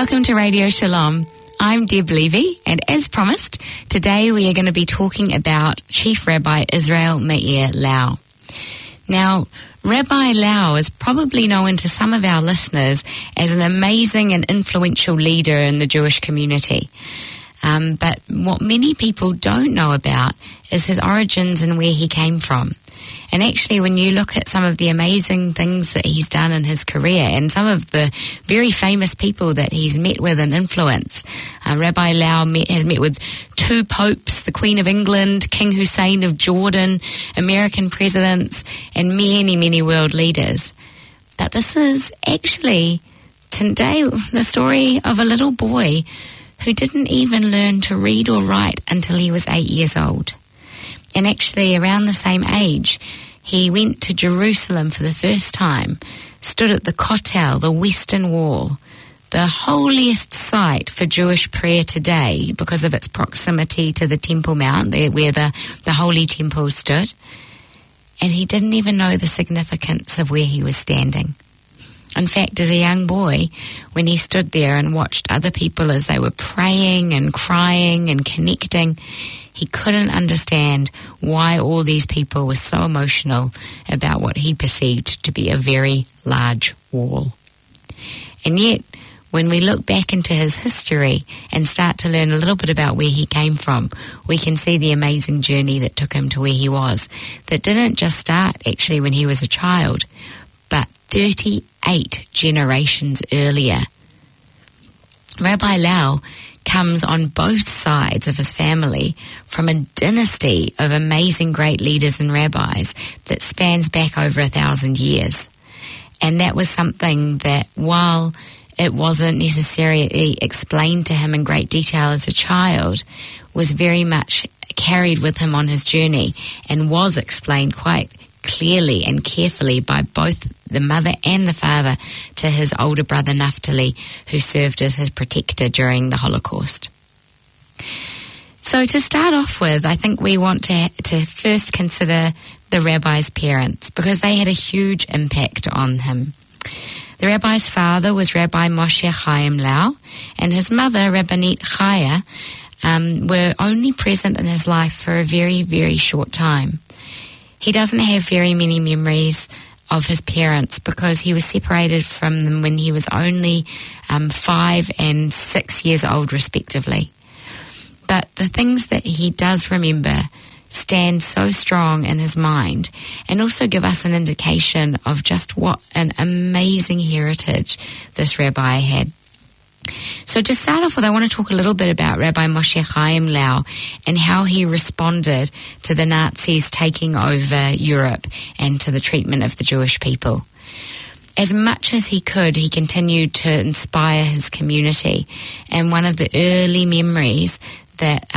Welcome to Radio Shalom. I'm Deb Levy, and as promised, today we are going to be talking about Chief Rabbi Israel Meir Lau. Now, Rabbi Lau is probably known to some of our listeners as an amazing and influential leader in the Jewish community. But what many people don't know about is his origins and where he came from. And actually, when you look at some of the amazing things that he's done in his career and some of the very famous people that he's met with and influenced, Rabbi Lau has met with 2 popes, the Queen of England, King Hussein of Jordan, American presidents, and many, many world leaders. But this is actually today the story of a little boy who didn't even learn to read or write until he was 8 years old. And actually, around the same age, he went to Jerusalem for the first time, stood at the Kotel, the Western Wall, the holiest site for Jewish prayer today because of its proximity to the Temple Mount, where the Holy Temple stood. And he didn't even know the significance of where he was standing. In fact, as a young boy, when he stood there and watched other people as they were praying and crying and connecting, he couldn't understand why all these people were so emotional about what he perceived to be a very large wall. And yet, when we look back into his history and start to learn a little bit about where he came from, we can see the amazing journey that took him to where he was, that didn't just start actually when he was a child, but 38 generations earlier. Rabbi Lau comes on both sides of his family from a dynasty of amazing great leaders and rabbis that spans back over 1,000 years. And that was something that, while it wasn't necessarily explained to him in great detail as a child, was very much carried with him on his journey and was explained quite clearly and carefully by both the mother and the father to his older brother Naphtali, who served as his protector during the Holocaust. So to start off with, I think we want to first consider the rabbi's parents, because they had a huge impact on him. The rabbi's father was Rabbi Moshe Chaim Lau, and his mother, Rabbanit Chaya, were only present in his life for a very, very short time. He doesn't have very many memories of his parents because he was separated from them when he was only 5 and 6 years old, respectively. But the things that he does remember stand so strong in his mind and also give us an indication of just what an amazing heritage this rabbi had. So to start off with, I want to talk a little bit about Rabbi Moshe Chaim Lau and how he responded to the Nazis taking over Europe and to the treatment of the Jewish people. As much as he could, he continued to inspire his community. And one of the early memories that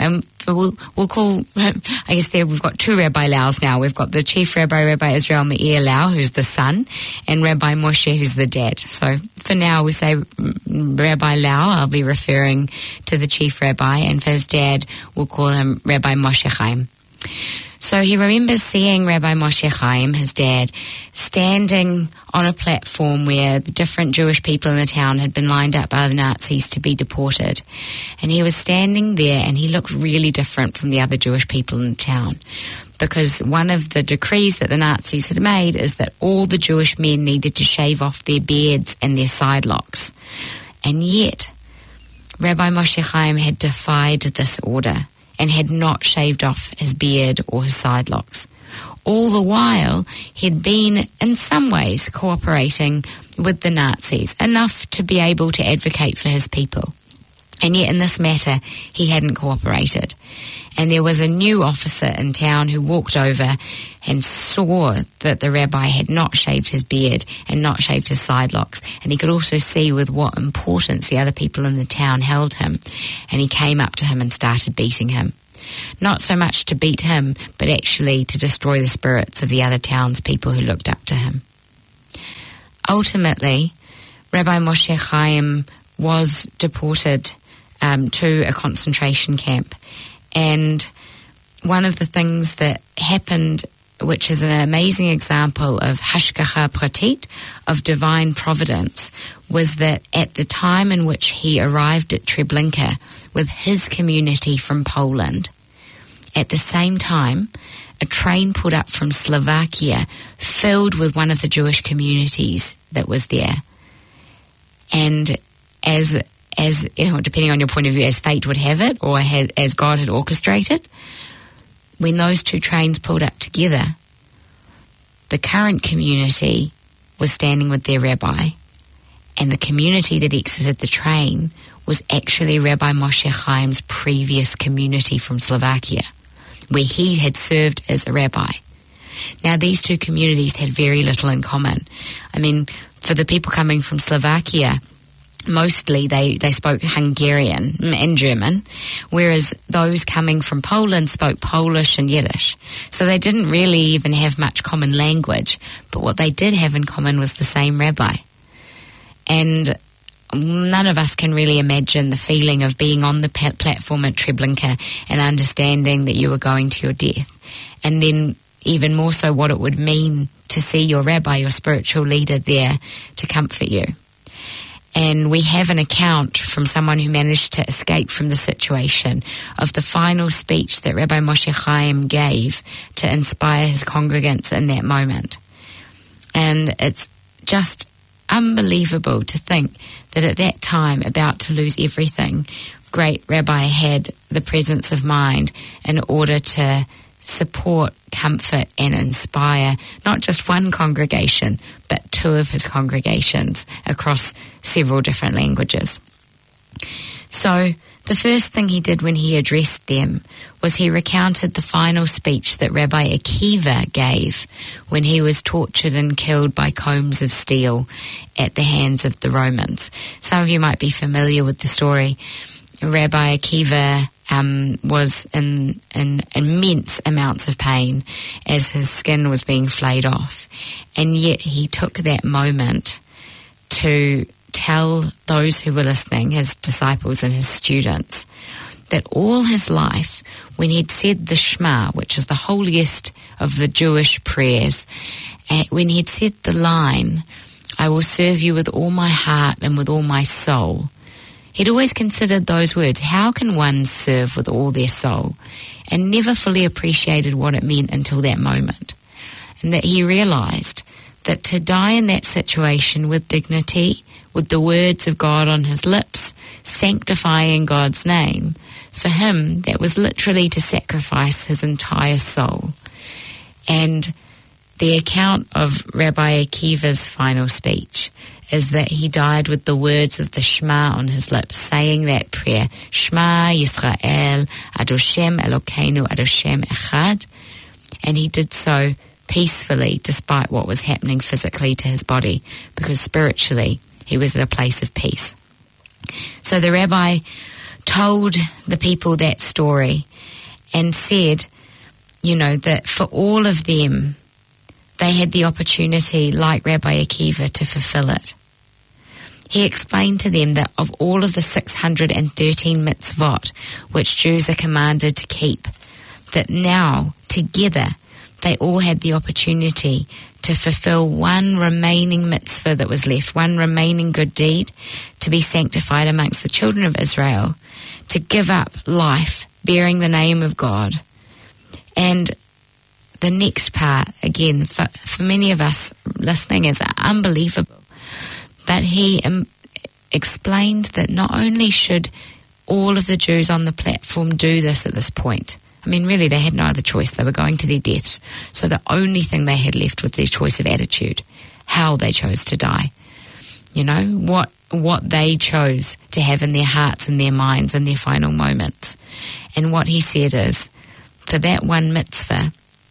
we'll call, I guess we've got 2 Rabbi Laus now. We've got the chief rabbi, Rabbi Israel Meir Lau, who's the son, and Rabbi Moshe, who's the dad. So for now we say Rabbi Lau. I'll be referring to the chief rabbi, and for his dad we'll call him Rabbi Moshe Chaim. So he remembers seeing Rabbi Moshe Chaim, his dad, standing on a platform where the different Jewish people in the town had been lined up by the Nazis to be deported. And he was standing there and he looked really different from the other Jewish people in the town, because one of the decrees that the Nazis had made is that all the Jewish men needed to shave off their beards and their side locks. And yet, Rabbi Moshe Chaim had defied this order and had not shaved off his beard or his side locks. All the while, he'd been, in some ways, cooperating with the Nazis, enough to be able to advocate for his people. And yet, in this matter, he hadn't cooperated. And there was a new officer in town who walked over and saw that the rabbi had not shaved his beard and not shaved his side locks. And he could also see with what importance the other people in the town held him. And he came up to him and started beating him. Not so much to beat him, but actually to destroy the spirits of the other townspeople who looked up to him. Ultimately, Rabbi Moshe Chaim was deported to a concentration camp. And one of the things that happened which is an amazing example of hashgacha pratit, of divine providence, was that at the time in which he arrived at Treblinka with his community from Poland, at the same time, a train pulled up from Slovakia filled with one of the Jewish communities that was there. And as you know, depending on your point of view, as fate would have it, or as God had orchestrated, when those two trains pulled up together, the current community was standing with their rabbi, and the community that exited the train was actually Rabbi Moshe Chaim's previous community from Slovakia, where he had served as a rabbi. Now, these two communities had very little in common. I mean, for the people coming from Slovakia, mostly they spoke Hungarian and German, whereas those coming from Poland spoke Polish and Yiddish. So they didn't really even have much common language, but what they did have in common was the same rabbi. And none of us can really imagine the feeling of being on the platform at Treblinka and understanding that you were going to your death. And then even more so what it would mean to see your rabbi, your spiritual leader, there to comfort you. And we have an account from someone who managed to escape from the situation of the final speech that Rabbi Moshe Chaim gave to inspire his congregants in that moment. And it's just unbelievable to think that at that time, about to lose everything, great Rabbi had the presence of mind in order to support, comfort and inspire not just one congregation, but two of his congregations across several different languages. So the first thing he did when he addressed them was he recounted the final speech that Rabbi Akiva gave when he was tortured and killed by combs of steel at the hands of the Romans. Some of you might be familiar with the story. Rabbi Akiva was in immense amounts of pain as his skin was being flayed off. And yet he took that moment to tell those who were listening, his disciples and his students, that all his life, when he'd said the Shema, which is the holiest of the Jewish prayers, when he'd said the line, "I will serve you with all my heart and with all my soul," he'd always considered those words, how can one serve with all their soul? And never fully appreciated what it meant until that moment. And that he realized that to die in that situation with dignity, with the words of God on his lips, sanctifying God's name, for him, that was literally to sacrifice his entire soul. And the account of Rabbi Akiva's final speech is that he died with the words of the Shema on his lips, saying that prayer, Shema Yisrael, Adoshem Elokeinu, Adoshem Echad. And he did so peacefully, despite what was happening physically to his body, because spiritually he was at a place of peace. So the rabbi told the people that story and said, you know, that for all of them, they had the opportunity, like Rabbi Akiva, to fulfill it. He explained to them that of all of the 613 mitzvot which Jews are commanded to keep, that now, together, they all had the opportunity to fulfill one remaining mitzvah that was left, one remaining good deed, to be sanctified amongst the children of Israel, to give up life, bearing the name of God. And the next part, again, for many of us listening, is unbelievable. But he explained that not only should all of the Jews on the platform do this at this point, I mean, really, they had no other choice. They were going to their deaths. So the only thing they had left was their choice of attitude, how they chose to die. You know, what they chose to have in their hearts and their minds in their final moments. And what he said is, for that one mitzvah,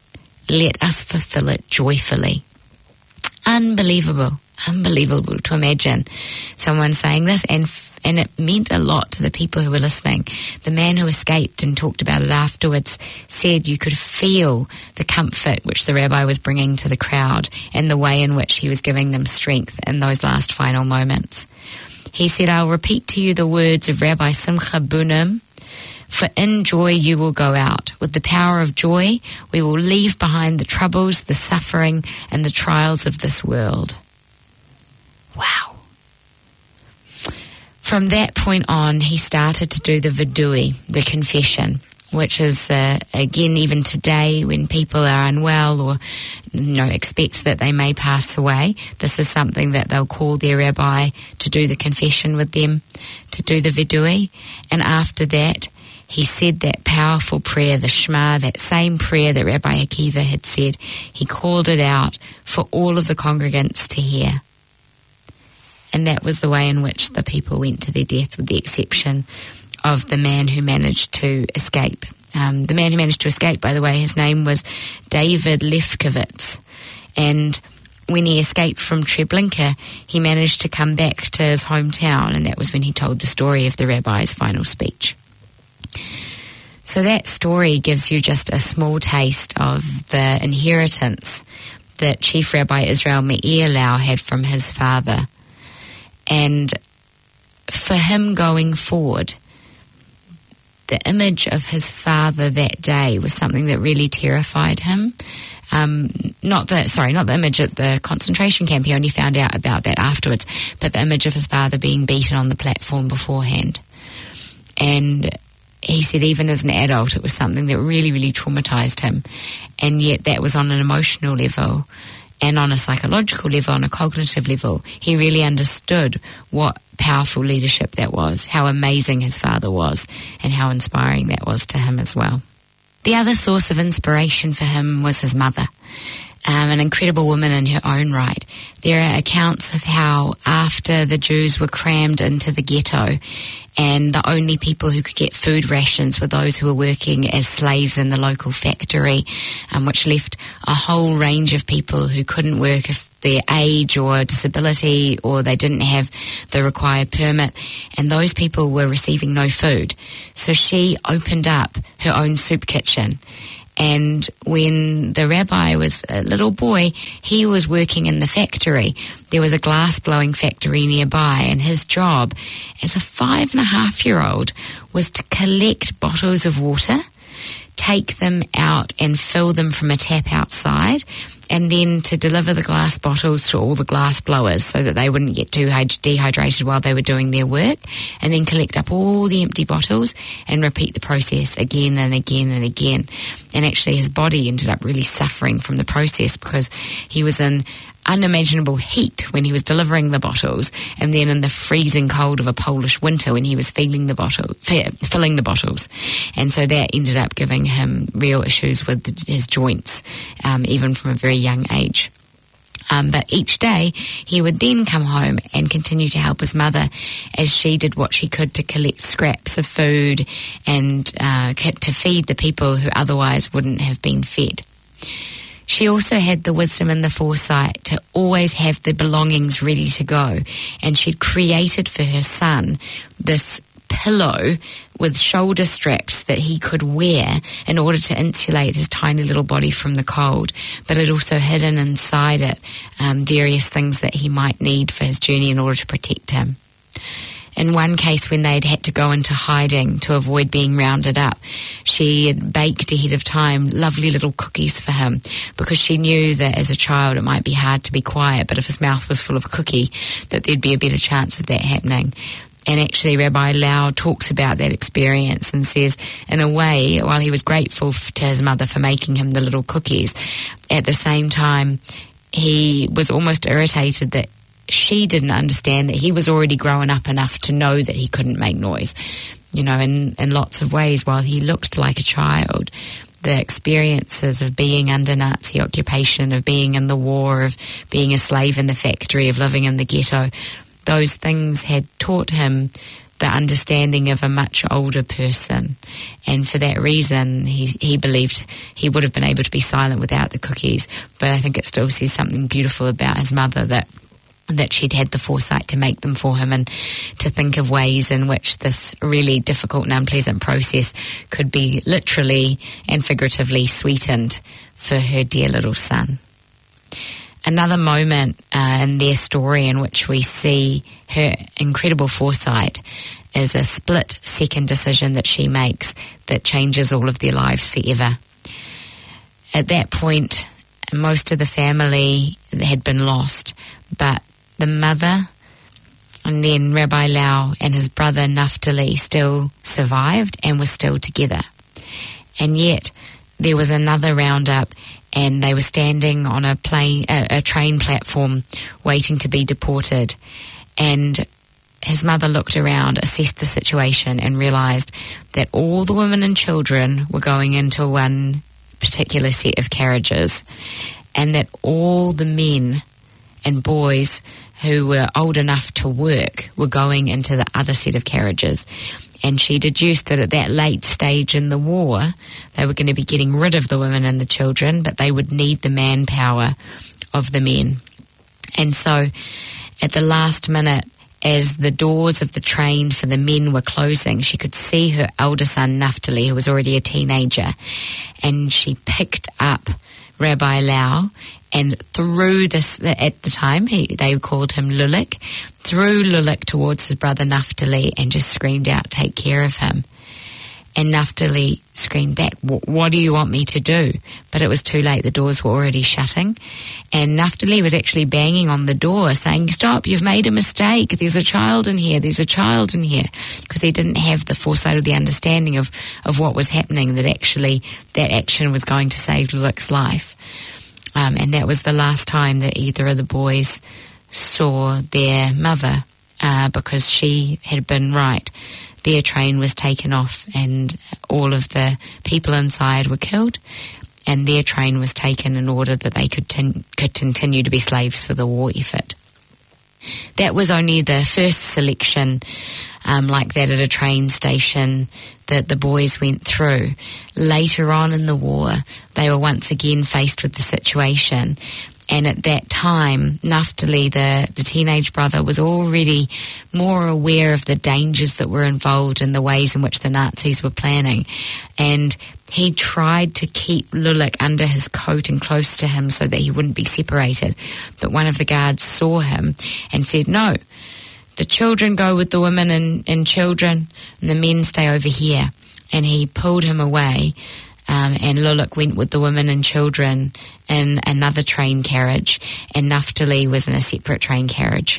let us fulfill it joyfully. Unbelievable to imagine someone saying this, and it meant a lot to the people who were listening. The man who escaped and talked about it afterwards said you could feel the comfort which the rabbi was bringing to the crowd and the way in which he was giving them strength in those last final moments. He said, I'll repeat to you the words of Rabbi Simcha Bunim For in joy you will go out. With the power of joy, we will leave behind the troubles, the suffering, and the trials of this world. Wow. From that point on, he started to do the vidui, the confession, which is, again, even today when people are unwell or, expect that they may pass away, this is something that they'll call their rabbi to do the confession with them, to do the vidui. And after that, he said that powerful prayer, the Shema, that same prayer that Rabbi Akiva had said. He called it out for all of the congregants to hear. And that was the way in which the people went to their death, with the exception of the man who managed to escape. The man who managed to escape, by the way, his name was David Lefkowitz. And when he escaped from Treblinka, he managed to come back to his hometown, and that was when he told the story of the rabbi's final speech. So that story gives you just a small taste of the inheritance that Chief Rabbi Israel Meir Lau had from his father. And for him going forward, the image of his father that day was something that really terrified him. Not the image at the concentration camp. He only found out about that afterwards. But the image of his father being beaten on the platform beforehand. And he said even as an adult, it was something that really, really traumatized him. And yet that was on an emotional level. And on a psychological level, on a cognitive level, he really understood what powerful leadership that was, how amazing his father was, and how inspiring that was to him as well. The other source of inspiration for him was his mother, an incredible woman in her own right. There are accounts of how after the Jews were crammed into the ghetto and the only people who could get food rations were those who were working as slaves in the local factory, which left a whole range of people who couldn't work if their age or disability or they didn't have the required permit, and those people were receiving no food. So she opened up her own soup kitchen. And when the rabbi was a little boy, he was working in the factory. There was a glass blowing factory nearby, and his job as a 5.5-year-old was to collect bottles of water, take them out and fill them from a tap outside, and then to deliver the glass bottles to all the glass blowers so that they wouldn't get too dehydrated while they were doing their work, and then collect up all the empty bottles and repeat the process again and again and again. And actually his body ended up really suffering from the process because he was in unimaginable heat when he was delivering the bottles, and then in the freezing cold of a Polish winter when he was filling the bottles. And so that ended up giving him real issues with his joints, even from a very young age. But each day he would then come home and continue to help his mother as she did what she could to collect scraps of food and to feed the people who otherwise wouldn't have been fed. She also had the wisdom and the foresight to always have the belongings ready to go. And she'd created for her son this pillow with shoulder straps that he could wear in order to insulate his tiny little body from the cold. But it also hidden inside it various things that he might need for his journey in order to protect him. In one case, when they'd had to go into hiding to avoid being rounded up, she had baked ahead of time lovely little cookies for him because she knew that as a child it might be hard to be quiet, but if his mouth was full of a cookie, that there'd be a better chance of that happening. And actually Rabbi Lau talks about that experience and says, in a way, while he was grateful to his mother for making him the little cookies, at the same time he was almost irritated that she didn't understand that he was already grown up enough to know that he couldn't make noise. In lots of ways, while he looked like a child, the experiences of being under Nazi occupation, of being in the war, of being a slave in the factory, of living in the ghetto, those things had taught him the understanding of a much older person. And for that reason, he believed he would have been able to be silent without the cookies. But I think it still says something beautiful about his mother, that she'd had the foresight to make them for him and to think of ways in which this really difficult and unpleasant process could be literally and figuratively sweetened for her dear little son. Another moment in their story in which we see her incredible foresight is a split-second decision that she makes that changes all of their lives forever. At that point, most of the family had been lost, but the mother and then Rabbi Lau and his brother Naphtali still survived and were still together. And yet there was another roundup, and they were standing on a train platform waiting to be deported. And his mother looked around, assessed the situation, and realised that all the women and children were going into one particular set of carriages, and that all the men and boys who were old enough to work were going into the other set of carriages. And she deduced that at that late stage in the war, they were going to be getting rid of the women and the children, but they would need the manpower of the men. And so at the last minute, as the doors of the train for the men were closing, she could see her elder son, Naphtali, who was already a teenager, and she picked up Rabbi Lau and threw this, at the time, they called him Lulik, threw Lulik towards his brother Naphtali and just screamed out, "Take care of him." And Naphtali screamed back, "What do you want me to do?" But it was too late. The doors were already shutting. And Naphtali was actually banging on the door saying, "Stop, you've made a mistake. There's a child in here. There's a child in here." Because he didn't have the foresight or the understanding of what was happening, that actually that action was going to save Lulik's life. And that was the last time that either of the boys saw their mother, because she had been right. Their train was taken off and all of the people inside were killed, and their train was taken in order that they could continue to be slaves for the war effort. That was only the first selection like that at a train station that the boys went through. Later on in the war, they were once again faced with the situation. And at that time, Naphtali, the teenage brother, was already more aware of the dangers that were involved in the ways in which the Nazis were planning. And he tried to keep Lulik under his coat and close to him so that he wouldn't be separated. But one of the guards saw him and said, "No, the children go with the women and children, and the men stay over here." And he pulled him away. And Lulik went with the women and children in another train carriage, and Naphtali was in a separate train carriage.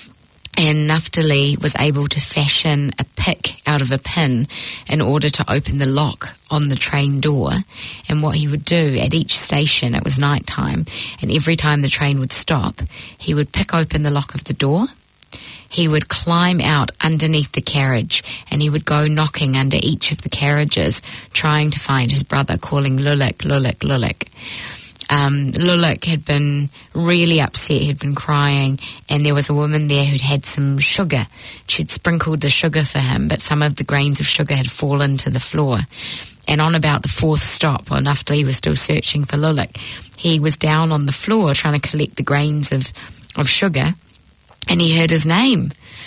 And Naphtali was able to fashion a pick out of a pin in order to open the lock on the train door. And what he would do at each station, it was night time, and every time the train would stop, he would pick open the lock of the door. He would climb out underneath the carriage, and he would go knocking under each of the carriages, trying to find his brother, calling Lulik, Lulik, Lulik. Lulik had been really upset, he'd been crying, and there was a woman there who'd had some sugar. She'd sprinkled the sugar for him, but some of the grains of sugar had fallen to the floor. And on about the fourth stop, while Naphtali was still searching for Lulik, he was down on the floor trying to collect the grains of sugar, and he heard his name,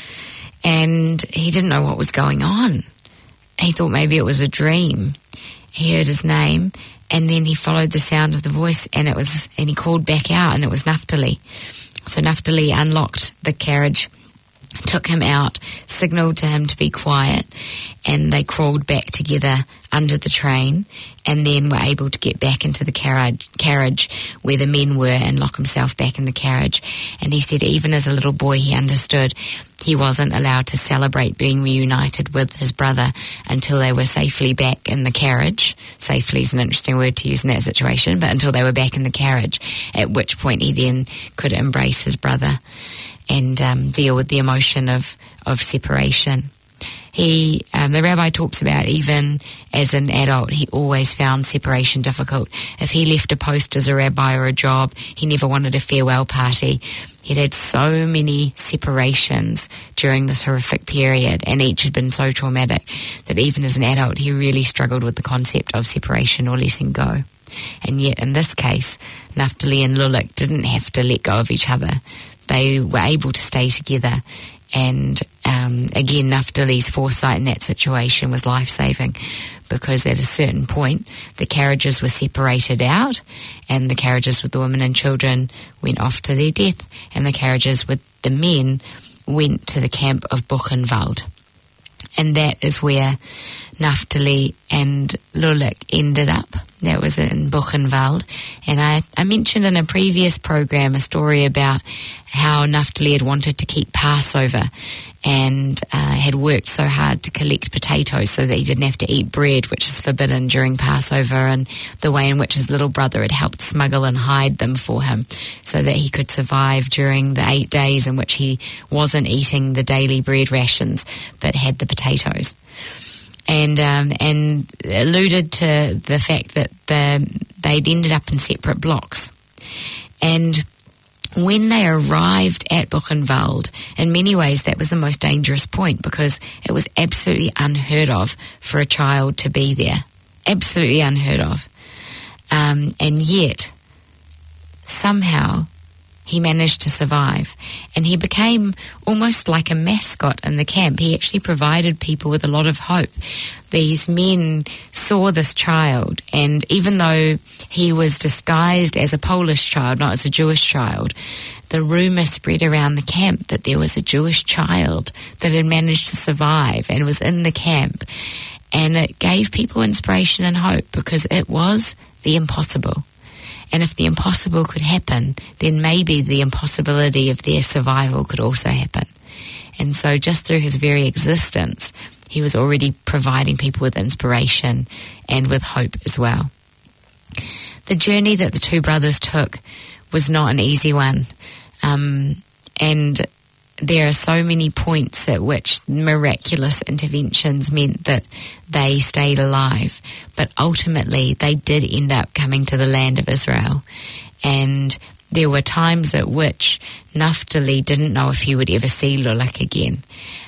and he didn't know what was going on. He thought maybe it was a dream. He heard his name, and then he followed the sound of the voice, and he called back out, and it was Naphtali. So Naphtali unlocked the carriage, took him out, signalled to him to be quiet, and they crawled back together under the train, and then were able to get back into the carriage where the men were and lock himself back in the carriage. And he said even as a little boy he understood he wasn't allowed to celebrate being reunited with his brother until they were safely back in the carriage. Safely is an interesting word to use in that situation, but until they were back in the carriage, at which point he then could embrace his brother and deal with the emotion of separation. The rabbi talks about even as an adult, he always found separation difficult. If he left a post as a rabbi or a job, he never wanted a farewell party. He'd had so many separations during this horrific period, and each had been so traumatic that even as an adult, he really struggled with the concept of separation or letting go. And yet in this case, Naphtali and Lulik didn't have to let go of each other. They were able to stay together. And again, Naphtali's foresight in that situation was life-saving, because at a certain point the carriages were separated out, and the carriages with the women and children went off to their death, and the carriages with the men went to the camp of Buchenwald. And that is where Naphtali and Lulek ended up. That was in Buchenwald. And I mentioned in a previous program a story about how Naphtali had wanted to keep Passover and had worked so hard to collect potatoes so that he didn't have to eat bread, which is forbidden during Passover, and the way in which his little brother had helped smuggle and hide them for him so that he could survive during the 8 days in which he wasn't eating the daily bread rations but had the potatoes. And alluded to the fact that they'd ended up in separate blocks. And when they arrived at Buchenwald, in many ways that was the most dangerous point, because it was absolutely unheard of for a child to be there. Absolutely unheard of. And yet, somehow, he managed to survive, and he became almost like a mascot in the camp. He actually provided people with a lot of hope. These men saw this child, and even though he was disguised as a Polish child, not as a Jewish child, the rumor spread around the camp that there was a Jewish child that had managed to survive and was in the camp. And it gave people inspiration and hope, because it was the impossible. And if the impossible could happen, then maybe the impossibility of their survival could also happen. And so just through his very existence, he was already providing people with inspiration and with hope as well. The journey that the two brothers took was not an easy one. And there are so many points at which miraculous interventions meant that they stayed alive. But ultimately, they did end up coming to the land of Israel. And there were times at which Naphtali didn't know if he would ever see Lulek again.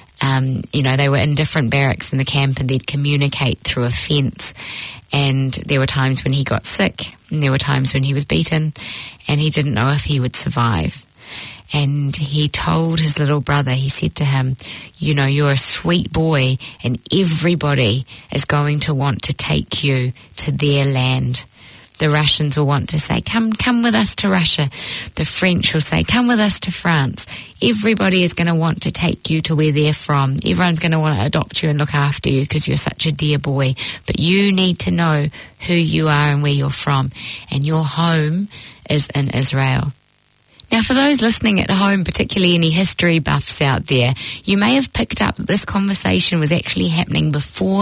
They were in different barracks in the camp, and they'd communicate through a fence. And there were times when he got sick, and there were times when he was beaten, and he didn't know if he would survive. And he told his little brother, he said to him, you're a sweet boy, and everybody is going to want to take you to their land. The Russians will want to say, come with us to Russia. The French will say, come with us to France. Everybody is going to want to take you to where they're from. Everyone's going to want to adopt you and look after you because you're such a dear boy. But you need to know who you are and where you're from. And your home is in Israel. Now, for those listening at home, particularly any history buffs out there, you may have picked up that this conversation was actually happening before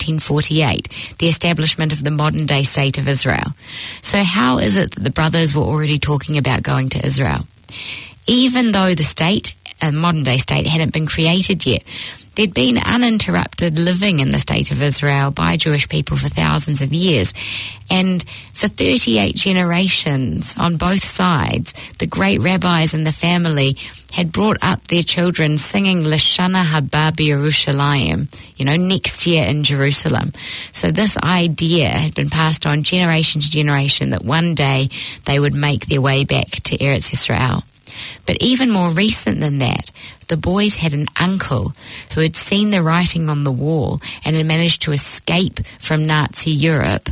1948, the establishment of the modern-day state of Israel. So how is it that the brothers were already talking about going to Israel? Even though the state, a modern-day state, hadn't been created yet, there'd been uninterrupted living in the state of Israel by Jewish people for thousands of years. And for 38 generations on both sides, the great rabbis in the family had brought up their children singing Lashana Haba B'Yerushalayim, next year in Jerusalem. So this idea had been passed on generation to generation that one day they would make their way back to Eretz Yisrael. But even more recent than that, the boys had an uncle who had seen the writing on the wall and had managed to escape from Nazi Europe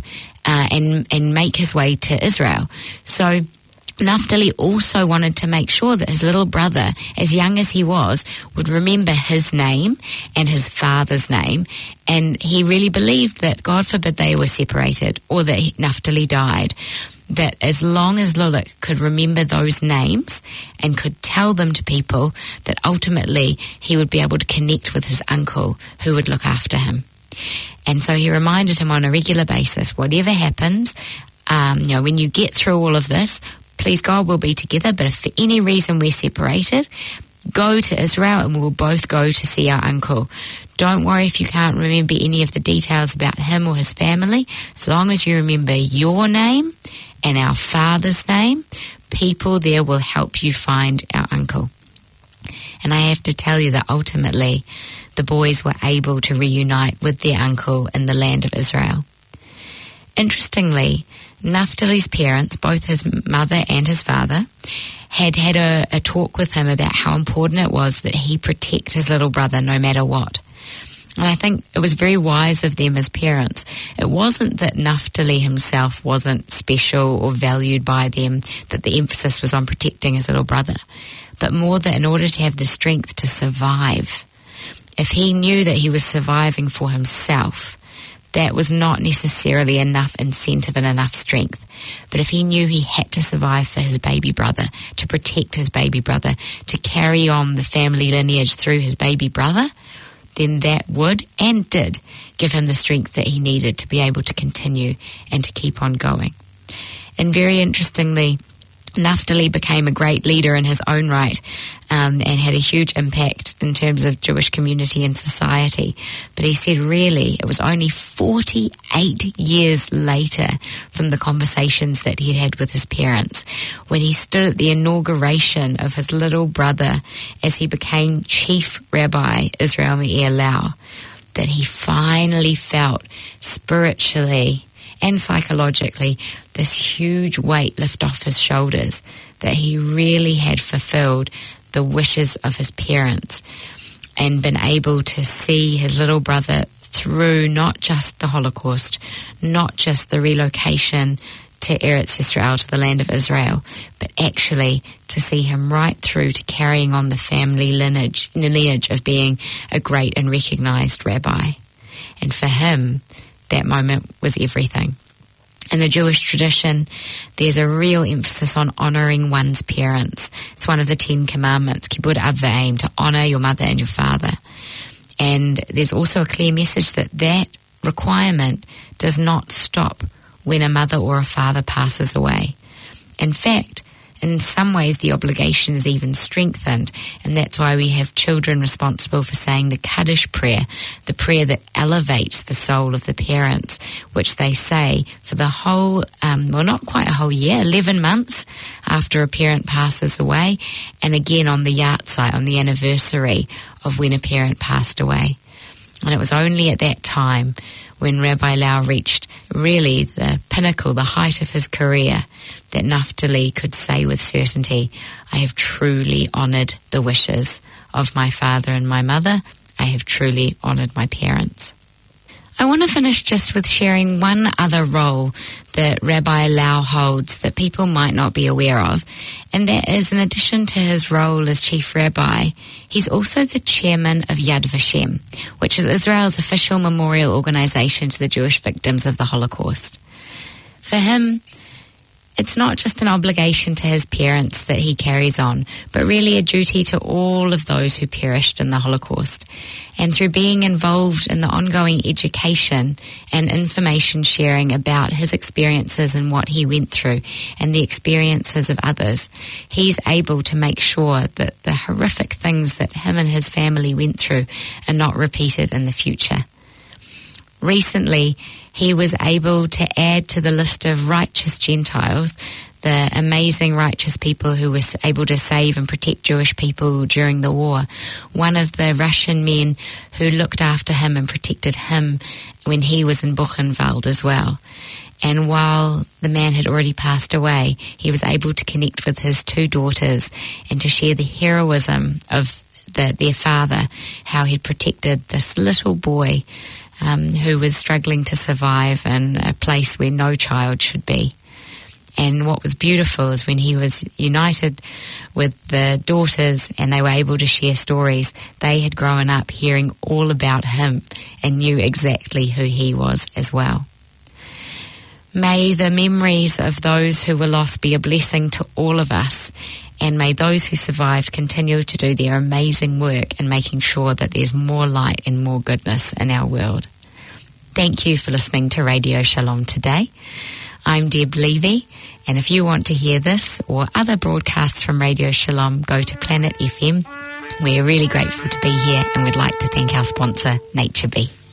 and make his way to Israel. So Naphtali also wanted to make sure that his little brother, as young as he was, would remember his name and his father's name. And he really believed that, God forbid they were separated or that Naphtali died, that as long as Lulek could remember those names and could tell them to people, that ultimately he would be able to connect with his uncle who would look after him. And so he reminded him on a regular basis, whatever happens, when you get through all of this, please God, we'll be together, but if for any reason we're separated, go to Israel and we'll both go to see our uncle. Don't worry if you can't remember any of the details about him or his family. As long as you remember your name and our father's name, people there will help you find our uncle. And I have to tell you that ultimately the boys were able to reunite with their uncle in the land of Israel. Interestingly, Naphtali's parents, both his mother and his father, had a talk with him about how important it was that he protect his little brother no matter what. And I think it was very wise of them as parents. It wasn't that Naphtali himself wasn't special or valued by them, that the emphasis was on protecting his little brother, but more that in order to have the strength to survive if he knew that he was surviving for himself, that was not necessarily enough incentive and enough strength. But if he knew he had to survive for his baby brother, to protect his baby brother, to carry on the family lineage through his baby brother, then that would and did give him the strength that he needed to be able to continue and to keep on going. And very interestingly, Naphtali became a great leader in his own right, and had a huge impact in terms of Jewish community and society. But he said really it was only 48 years later from the conversations that he had with his parents, when he stood at the inauguration of his little brother as he became Chief Rabbi Israel Meir Lau, that he finally felt spiritually and psychologically this huge weight lift off his shoulders, that he really had fulfilled the wishes of his parents and been able to see his little brother through not just the Holocaust, not just the relocation to Eretz Yisrael, to the land of Israel, but actually to see him right through to carrying on the family lineage of being a great and recognized rabbi. And for him, that moment was everything. In the Jewish tradition, there's a real emphasis on honouring one's parents. It's one of the 10 Commandments, Kibud Av V'Aim, to honour your mother and your father. And there's also a clear message that requirement does not stop when a mother or a father passes away. In fact, in some ways the obligation is even strengthened, and that's why we have children responsible for saying the Kaddish prayer, the prayer that elevates the soul of the parents, which they say for the whole, not quite a whole year, 11 months after a parent passes away, and again on the yahrzeit, on the anniversary of when a parent passed away. And it was only at that time, when Rabbi Lau reached really the pinnacle, the height of his career, that Naphtali could say with certainty, I have truly honoured the wishes of my father and my mother. I have truly honoured my parents. I want to finish just with sharing one other role that Rabbi Lau holds that people might not be aware of, and that is, in addition to his role as chief rabbi, he's also the chairman of Yad Vashem, which is Israel's official memorial organization to the Jewish victims of the Holocaust. For him, it's not just an obligation to his parents that he carries on, but really a duty to all of those who perished in the Holocaust. And through being involved in the ongoing education and information sharing about his experiences and what he went through and the experiences of others, he's able to make sure that the horrific things that him and his family went through are not repeated in the future. Recently, he was able to add to the list of righteous Gentiles, the amazing righteous people who were able to save and protect Jewish people during the war. One of the Russian men who looked after him and protected him when he was in Buchenwald as well. And while the man had already passed away, he was able to connect with his 2 daughters and to share the heroism of their father, how he'd protected this little boy who was struggling to survive in a place where no child should be. And what was beautiful is when he was united with the daughters and they were able to share stories, they had grown up hearing all about him and knew exactly who he was as well. May the memories of those who were lost be a blessing to all of us, and may those who survived continue to do their amazing work in making sure that there's more light and more goodness in our world. Thank you for listening to Radio Shalom today. I'm Deb Levy, and if you want to hear this or other broadcasts from Radio Shalom, go to Planet FM. We're really grateful to be here, and we'd like to thank our sponsor, NatureBee.